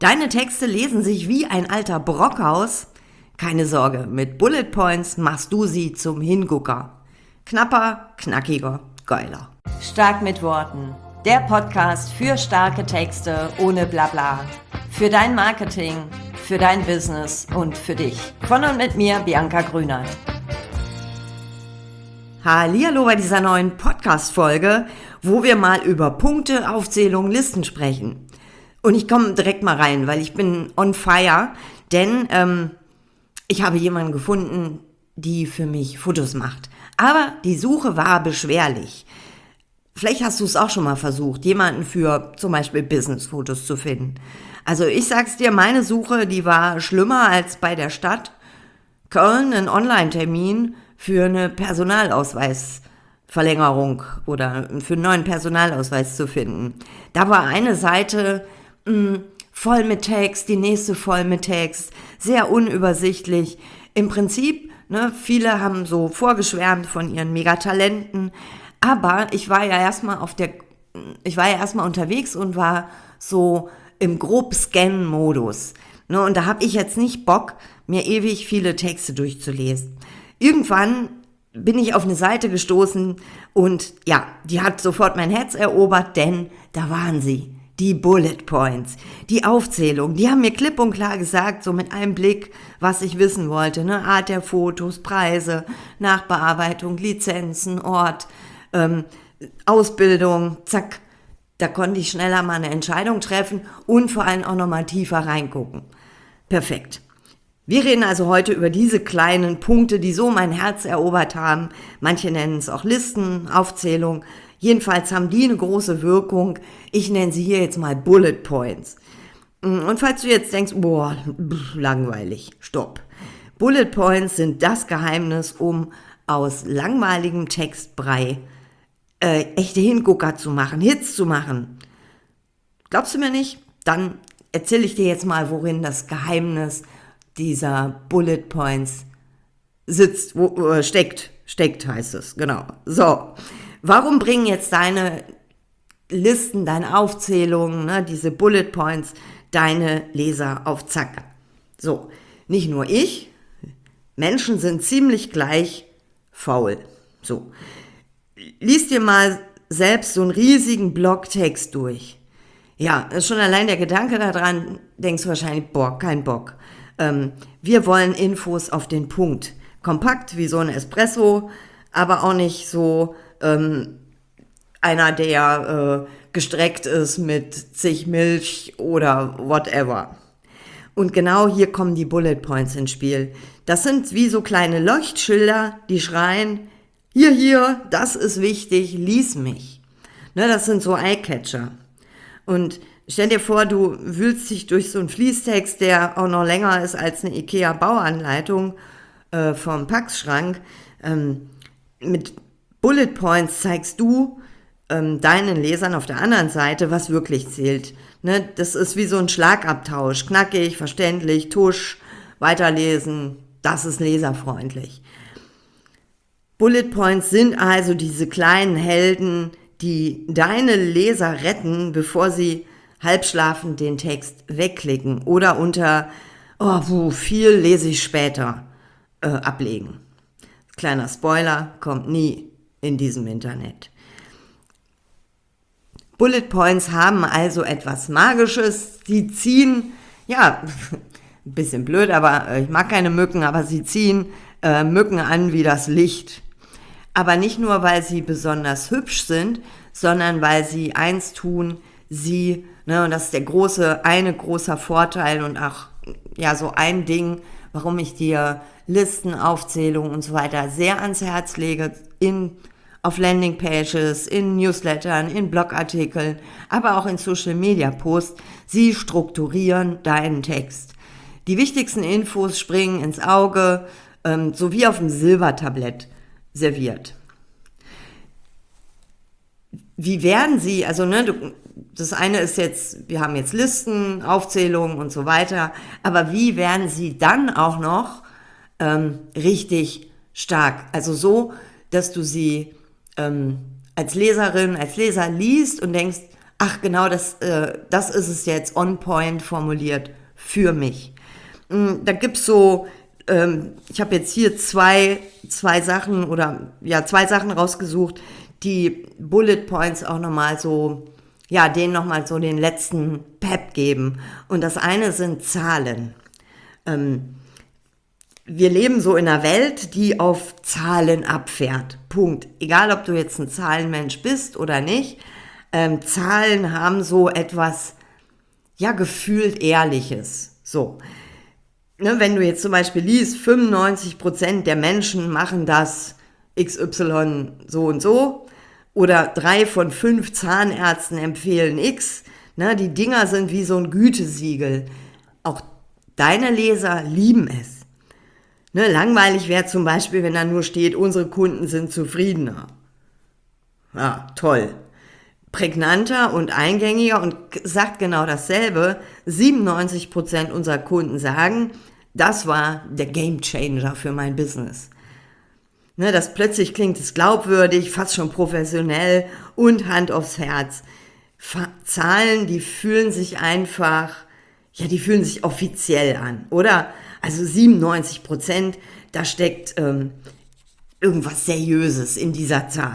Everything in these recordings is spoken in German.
Deine Texte lesen sich wie ein alter Brockhaus. Keine Sorge, mit Bullet Points machst du sie zum Hingucker. Knapper, knackiger, geiler. Stark mit Worten. Der Podcast für starke Texte ohne Blabla. Für dein Marketing, für dein Business und für dich. Von und mit mir, Bianca Grünert. Hallihallo bei dieser neuen Podcast-Folge, wo wir mal über Punkte, Aufzählung, Listen sprechen. Und ich komme direkt mal rein, weil ich bin on fire, denn ich habe jemanden gefunden, die für mich Fotos macht. Aber die Suche war beschwerlich. Vielleicht hast du es auch schon mal versucht, jemanden für zum Beispiel Business-Fotos zu finden. Also ich sag's dir, meine Suche, die war schlimmer als bei der Stadt Köln, einen Online-Termin für eine Personalausweisverlängerung oder für einen neuen Personalausweis zu finden. Da war eine Seite voll mit Text, die nächste voll mit Text, sehr unübersichtlich. Im Prinzip, viele haben so vorgeschwärmt von ihren Megatalenten, aber ich war ja erstmal unterwegs und war so im grob Scan-Modus. Und da habe ich jetzt nicht Bock, mir ewig viele Texte durchzulesen. Irgendwann bin ich auf eine Seite gestoßen und ja, die hat sofort mein Herz erobert, denn da waren sie. Die Bullet Points, die Aufzählung, die haben mir klipp und klar gesagt, so mit einem Blick, was ich wissen wollte, Art der Fotos, Preise, Nachbearbeitung, Lizenzen, Ort, Ausbildung, zack, da konnte ich schneller mal eine Entscheidung treffen und vor allem auch nochmal tiefer reingucken. Perfekt. Wir reden also heute über diese kleinen Punkte, die so mein Herz erobert haben. Manche nennen es auch Listen, Aufzählung. Jedenfalls haben die eine große Wirkung. Ich nenne sie hier jetzt mal Bullet Points. Und falls du jetzt denkst, langweilig, stopp. Bullet Points sind das Geheimnis, um aus langweiligem Textbrei echte Hingucker zu machen, Hits zu machen. Glaubst du mir nicht? Dann erzähle ich dir jetzt mal, worin das Geheimnis dieser Bullet Points sitzt, steckt heißt es, genau. So. Warum bringen jetzt deine Listen, deine Aufzählungen, diese Bullet Points, deine Leser auf Zack? So, nicht nur ich, Menschen sind ziemlich gleich faul. So, lies dir mal selbst so einen riesigen Blogtext durch. Ja, ist schon allein der Gedanke daran, denkst du wahrscheinlich, kein Bock. Wir wollen Infos auf den Punkt. Kompakt wie so ein Espresso, aber auch nicht so einer, der gestreckt ist mit zig Milch oder whatever. Und genau hier kommen die Bullet Points ins Spiel. Das sind wie so kleine Leuchtschilder, die schreien, hier, das ist wichtig, lies mich. Das sind so Eyecatcher. Und stell dir vor, du wühlst dich durch so einen Fließtext, der auch noch länger ist als eine IKEA-Bauanleitung vom Packschrank. Mit Bullet Points zeigst du deinen Lesern auf der anderen Seite, was wirklich zählt. Das ist wie so ein Schlagabtausch. Knackig, verständlich, tusch, weiterlesen. Das ist leserfreundlich. Bullet Points sind also diese kleinen Helden, die deine Leser retten, bevor sie halbschlafend den Text wegklicken oder unter viel lese ich später ablegen. Kleiner Spoiler, kommt nie in diesem Internet. Bullet Points haben also etwas Magisches. Sie ziehen, ein bisschen blöd, aber ich mag keine Mücken, aber sie ziehen Mücken an wie das Licht. Aber nicht nur, weil sie besonders hübsch sind, sondern weil sie eins tun, und das ist ein großer Vorteil und auch so ein Ding, warum ich dir Listen, Aufzählungen und so weiter sehr ans Herz lege, auf Landingpages, in Newslettern, in Blogartikeln, aber auch in Social-Media-Posts. Sie strukturieren deinen Text. Die wichtigsten Infos springen ins Auge, so wie auf dem Silbertablett serviert. Wie werden sie, das eine ist jetzt, wir haben jetzt Listen, Aufzählungen und so weiter, aber wie werden sie dann auch noch richtig stark? Also so, dass du sie als Leserin, als Leser liest und denkst, ach genau, das ist es jetzt on point formuliert für mich. Da gibt's so, ich habe jetzt hier zwei Sachen oder ja, zwei Sachen rausgesucht, die Bullet Points auch nochmal so, ja, denen nochmal so den letzten Pep geben. Und das eine sind Zahlen. Wir leben so in einer Welt, die auf Zahlen abfährt. Punkt. Egal, ob du jetzt ein Zahlenmensch bist oder nicht. Zahlen haben so etwas, ja, gefühlt Ehrliches. So. Ne, wenn du jetzt zum Beispiel liest, 95% der Menschen machen das XY so und so oder 3 von 5 Zahnärzten empfehlen X, ne, die Dinger sind wie so ein Gütesiegel. Auch deine Leser lieben es. Ne, langweilig wäre zum Beispiel, wenn da nur steht, unsere Kunden sind zufriedener. Ja, toll. Prägnanter und eingängiger und sagt genau dasselbe. 97% unserer Kunden sagen, das war der Gamechanger für mein Business. Ne, das plötzlich klingt es glaubwürdig, fast schon professionell und Hand aufs Herz. Zahlen, die fühlen sich einfach, ja, die fühlen sich offiziell an, oder? Also 97%, da steckt irgendwas Seriöses in dieser Zahl.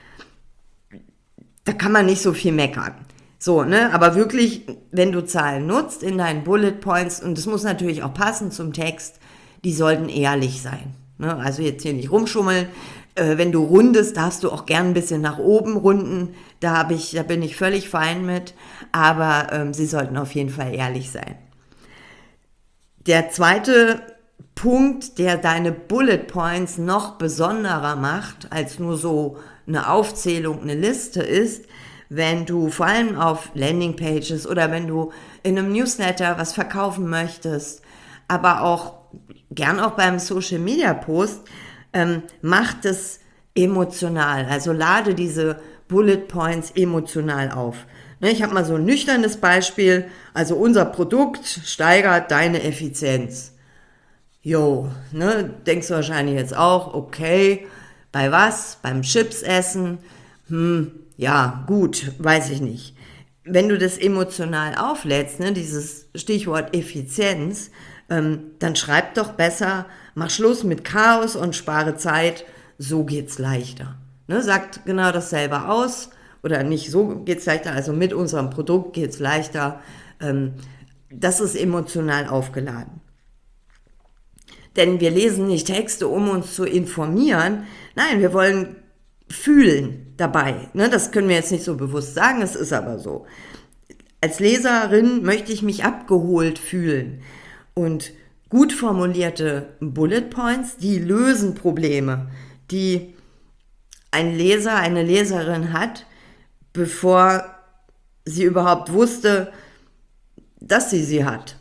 Da kann man nicht so viel meckern. So, ne, aber wirklich, wenn du Zahlen nutzt in deinen Bullet Points, und das muss natürlich auch passen zum Text, die sollten ehrlich sein. Ne? Also jetzt hier nicht rumschummeln. Wenn du rundest, darfst du auch gern ein bisschen nach oben runden. Da bin ich völlig fein mit. Aber sie sollten auf jeden Fall ehrlich sein. Der zweite Punkt, der deine Bullet Points noch besonderer macht, als nur so eine Aufzählung, eine Liste ist, wenn du vor allem auf Landingpages oder wenn du in einem Newsletter was verkaufen möchtest, aber auch gern auch beim Social Media Post, macht es emotional. Also lade diese Bullet Points emotional auf. Ich habe mal so ein nüchternes Beispiel. Also unser Produkt steigert deine Effizienz. Jo, ne, denkst du wahrscheinlich jetzt auch, okay, bei was? Beim Chipsessen? Ja, gut, weiß ich nicht. Wenn du das emotional auflädst, ne, dieses Stichwort Effizienz, dann schreib doch besser, mach Schluss mit Chaos und spare Zeit, so geht's leichter. Ne, sagt genau dasselbe aus, oder nicht so geht's leichter, also mit unserem Produkt geht's leichter. Das ist emotional aufgeladen. Denn wir lesen nicht Texte, um uns zu informieren. Nein, wir wollen fühlen dabei. Ne, das können wir jetzt nicht so bewusst sagen, es ist aber so. Als Leserin möchte ich mich abgeholt fühlen. Und gut formulierte Bullet Points, die lösen Probleme, die ein Leser, eine Leserin hat, bevor sie überhaupt wusste, dass sie hat.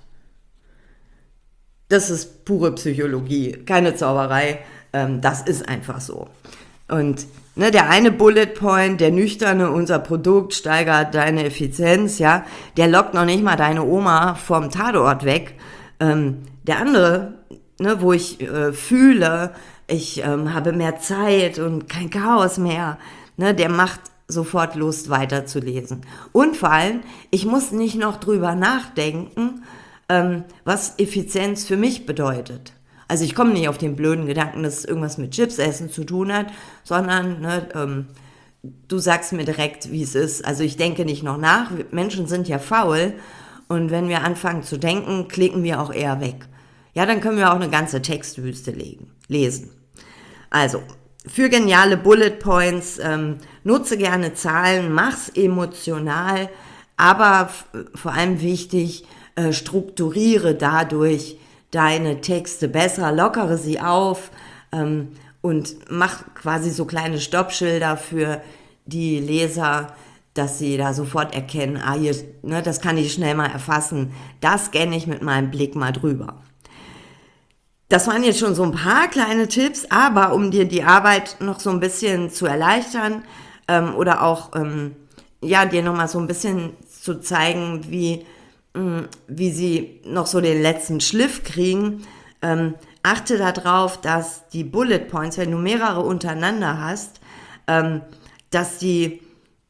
Das ist pure Psychologie, keine Zauberei, das ist einfach so. Und ne, der eine Bullet Point, der nüchterne, unser Produkt steigert deine Effizienz, ja, der lockt noch nicht mal deine Oma vom Tatort weg. Der andere, ne, wo ich fühle, ich habe mehr Zeit und kein Chaos mehr, ne, der macht sofort Lust weiterzulesen. Und vor allem, ich muss nicht noch drüber nachdenken, was Effizienz für mich bedeutet. Also ich komme nicht auf den blöden Gedanken, dass es irgendwas mit Chipsessen zu tun hat, sondern ne, du sagst mir direkt, wie es ist. Also ich denke nicht noch nach. Menschen sind ja faul und wenn wir anfangen zu denken, klicken wir auch eher weg. Ja, dann können wir auch eine ganze Textwüste lesen. Also für geniale Bullet Points, nutze gerne Zahlen, mach's emotional, aber vor allem wichtig, strukturiere dadurch deine Texte besser, lockere sie auf und mach quasi so kleine Stoppschilder für die Leser, dass sie da sofort erkennen, hier, ne, das kann ich schnell mal erfassen, das scanne ich mit meinem Blick mal drüber. Das waren jetzt schon so ein paar kleine Tipps, aber um dir die Arbeit noch so ein bisschen zu erleichtern oder auch ja, dir nochmal so ein bisschen zu zeigen, wie sie noch so den letzten Schliff kriegen, achte darauf, dass die Bullet Points, wenn du mehrere untereinander hast, dass die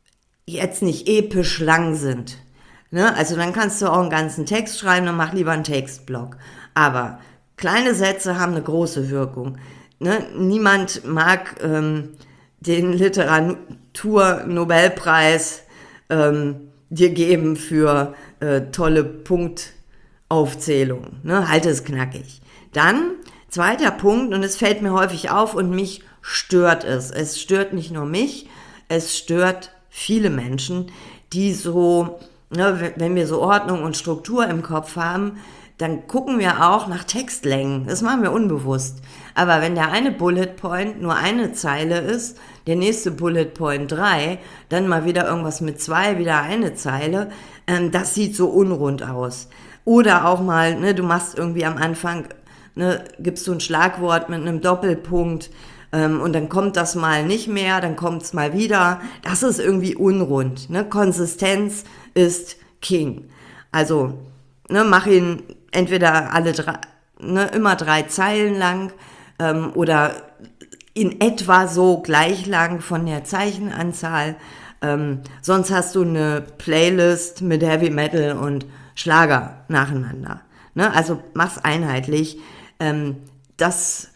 jetzt nicht episch lang sind. Ne? Also dann kannst du auch einen ganzen Text schreiben, dann mach lieber einen Textblock. Aber kleine Sätze haben eine große Wirkung. Ne? Niemand mag den Literatur-Nobelpreis dir geben für tolle Punktaufzählung. Ne? Halte es knackig. Dann, zweiter Punkt, und es fällt mir häufig auf und mich stört es. Es stört nicht nur mich, es stört viele Menschen, die so, ne, wenn wir so Ordnung und Struktur im Kopf haben, dann gucken wir auch nach Textlängen. Das machen wir unbewusst. Aber wenn der eine Bullet Point nur eine Zeile ist, der nächste Bullet Point 3, dann mal wieder irgendwas mit 2, wieder eine Zeile, das sieht so unrund aus. Oder auch mal, ne, du machst irgendwie am Anfang, ne, gibst du ein Schlagwort mit einem Doppelpunkt, und dann kommt das mal nicht mehr, dann kommt es mal wieder. Das ist irgendwie unrund. Ne? Konsistenz ist King. Also, ne, mach ihn entweder alle drei, ne, immer 3 Zeilen lang oder in etwa so gleich lang von der Zeichenanzahl. Sonst hast du eine Playlist mit Heavy Metal und Schlager nacheinander. Ne? Also mach's einheitlich. Das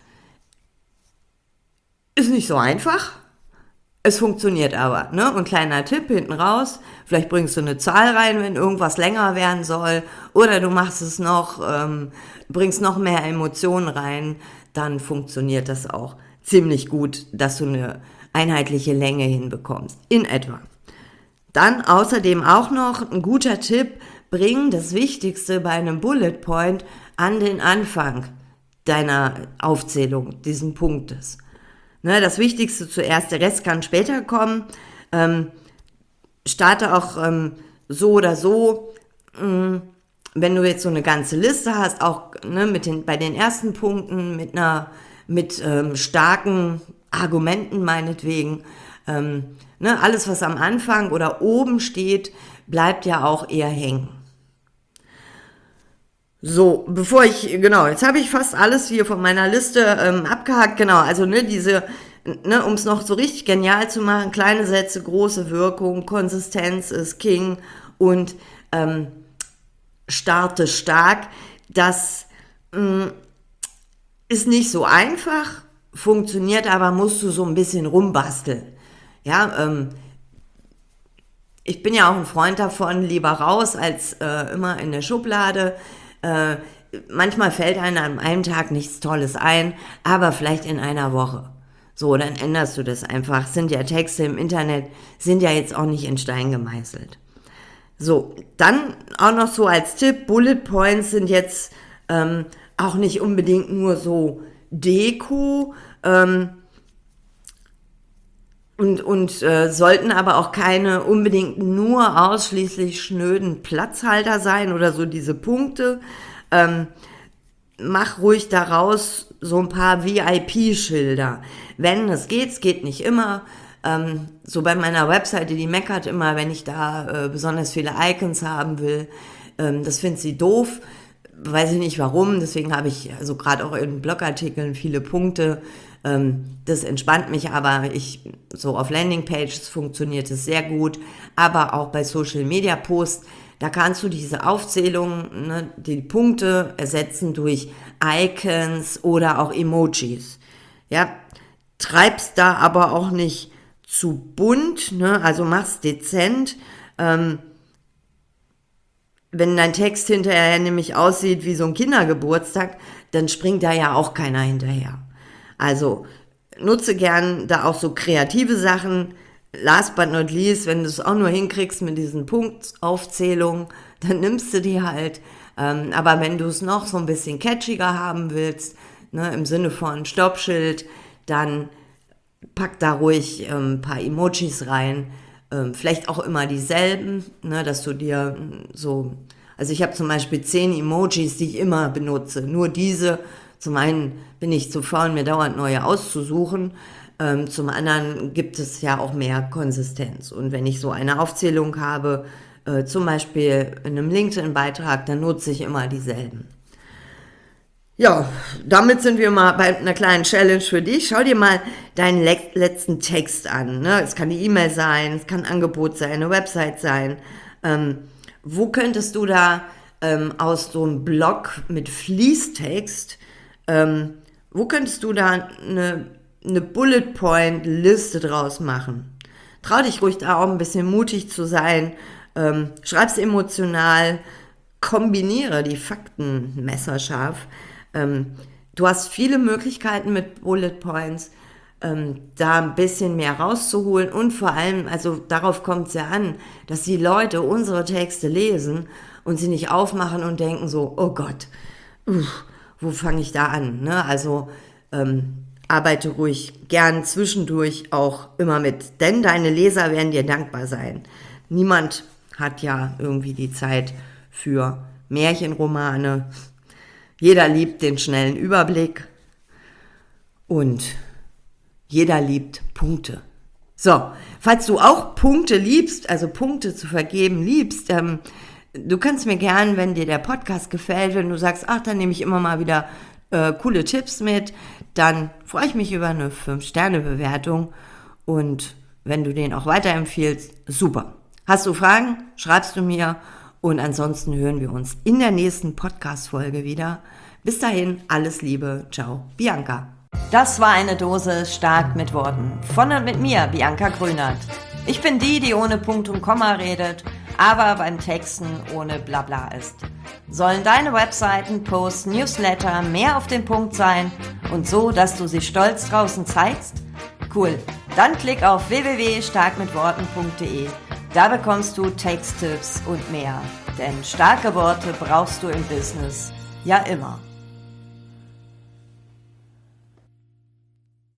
ist nicht so einfach. Es funktioniert aber, ne? Und kleiner Tipp hinten raus, vielleicht bringst du eine Zahl rein, wenn irgendwas länger werden soll, oder du machst es noch, bringst noch mehr Emotionen rein, dann funktioniert das auch ziemlich gut, dass du eine einheitliche Länge hinbekommst, in etwa. Dann außerdem auch noch ein guter Tipp, bring das Wichtigste bei einem Bullet Point an den Anfang deiner Aufzählung, diesen Punktes. Ne, das Wichtigste zuerst, der Rest kann später kommen. Starte auch so oder so, wenn du jetzt so eine ganze Liste hast, auch ne, bei den ersten Punkten mit starken Argumenten meinetwegen. Ne, alles, was am Anfang oder oben steht, bleibt ja auch eher hängen. So, jetzt habe ich fast alles hier von meiner Liste abgehakt, genau, also ne, um es noch so richtig genial zu machen, kleine Sätze, große Wirkung, Konsistenz ist King und starte stark, das ist nicht so einfach, funktioniert aber, musst du so ein bisschen rumbasteln, ja, ich bin ja auch ein Freund davon, lieber raus als immer in der Schublade. Manchmal fällt einem an einem Tag nichts Tolles ein, aber vielleicht in einer Woche. So, dann änderst du das einfach. Sind ja Texte im Internet, sind ja jetzt auch nicht in Stein gemeißelt. So, dann auch noch so als Tipp, Bullet Points sind jetzt auch nicht unbedingt nur so Deko, und sollten aber auch keine unbedingt nur ausschließlich schnöden Platzhalter sein oder so diese Punkte. Mach ruhig daraus so ein paar VIP-Schilder. Wenn es geht nicht immer. So bei meiner Webseite, die meckert immer, wenn ich da besonders viele Icons haben will. Das findet sie doof. Weiß ich nicht warum, deswegen habe ich also gerade auch in Blogartikeln viele Punkte. Das entspannt mich, aber so auf Landingpages funktioniert es sehr gut, aber auch bei Social Media Posts, da kannst du diese Aufzählung, ne, die Punkte ersetzen durch Icons oder auch Emojis. Ja, treibst da aber auch nicht zu bunt, ne, also mach's dezent. Wenn dein Text hinterher nämlich aussieht wie so ein Kindergeburtstag, dann springt da ja auch keiner hinterher. Also nutze gern da auch so kreative Sachen. Last but not least, wenn du es auch nur hinkriegst mit diesen Punktaufzählungen, dann nimmst du die halt. Aber wenn du es noch so ein bisschen catchiger haben willst, ne, im Sinne von Stoppschild, dann pack da ruhig ein paar Emojis rein. Vielleicht auch immer dieselben, ne, dass du dir so, also ich habe zum Beispiel 10 Emojis, die ich immer benutze, nur diese. Zum einen bin ich zu faul, mir dauernd neue auszusuchen, zum anderen gibt es ja auch mehr Konsistenz. Und wenn ich so eine Aufzählung habe, zum Beispiel in einem LinkedIn-Beitrag, dann nutze ich immer dieselben. Ja, damit sind wir mal bei einer kleinen Challenge für dich. Schau dir mal deinen letzten Text an. Ne? Es kann eine E-Mail sein, es kann ein Angebot sein, eine Website sein. Wo könntest du da aus so einem Blog mit Fließtext, wo könntest du da eine Bullet-Point-Liste draus machen? Trau dich ruhig da auch ein bisschen mutig zu sein. Schreib's emotional, kombiniere die Fakten messerscharf. Du hast viele Möglichkeiten mit Bullet Points, da ein bisschen mehr rauszuholen und vor allem, also darauf kommt es ja an, dass die Leute unsere Texte lesen und sie nicht aufmachen und denken so, oh Gott, wo fange ich da an? Ne? Also arbeite ruhig gern zwischendurch auch immer mit, denn deine Leser werden dir dankbar sein. Niemand hat ja irgendwie die Zeit für Märchenromane. Jeder liebt den schnellen Überblick und jeder liebt Punkte. So, falls du auch Punkte liebst, also Punkte zu vergeben liebst, du kannst mir gern, wenn dir der Podcast gefällt, wenn du sagst, ach, dann nehme ich immer mal wieder coole Tipps mit, dann freue ich mich über eine 5-Sterne-Bewertung und wenn du den auch weiterempfiehlst, super. Hast du Fragen? Schreibst du mir. Und ansonsten hören wir uns in der nächsten Podcast-Folge wieder. Bis dahin, alles Liebe. Ciao, Bianca. Das war eine Dose stark mit Worten. Von und mit mir, Bianca Grünert. Ich bin die ohne Punkt und Komma redet, aber beim Texten ohne Blabla ist. Sollen deine Webseiten, Posts, Newsletter mehr auf den Punkt sein und so, dass du sie stolz draußen zeigst? Cool. Dann klick auf www.starkmitworten.de. Da bekommst du Texttipps und mehr. Denn starke Worte brauchst du im Business ja immer.